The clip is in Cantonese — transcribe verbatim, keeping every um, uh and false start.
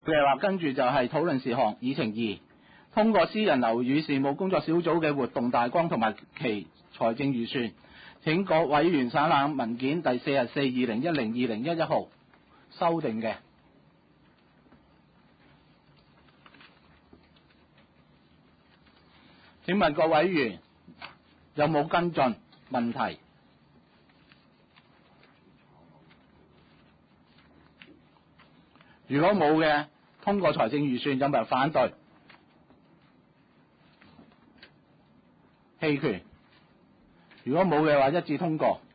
嘅話，跟住就係討論事項議程二，通過私人樓宇事務工作小組嘅活動大綱同埋其財政預算。請各委員省覽文件第四十四二零一零二零一一號修訂嘅。請問各委員有冇跟進問題？如果冇嘅，通過財政預算有冇人反對？棄權。如果冇嘅話，一致通過。